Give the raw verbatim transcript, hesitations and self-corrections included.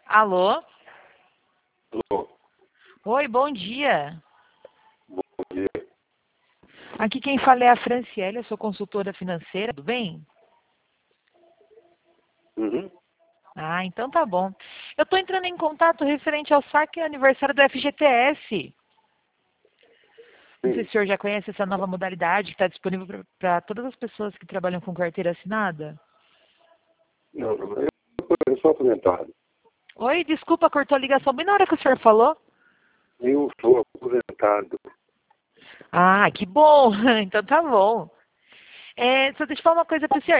Alô? Alô, Oi, bom dia. bom dia. Aqui quem fala é a Franciele, eu sou consultora financeira, tudo bem? Uhum. Ah, então tá bom. Eu estou entrando em contato referente ao saque aniversário do F G T S. Não sei Sim. se o senhor já conhece essa nova modalidade que está disponível para todas as pessoas que trabalham com carteira assinada. Não, não, eu, eu sou aposentado. Oi, desculpa, cortou a ligação bem na hora que o senhor falou. Eu sou aposentado. Ah, que bom. Então tá bom. É, só deixa eu falar uma coisa para o senhor.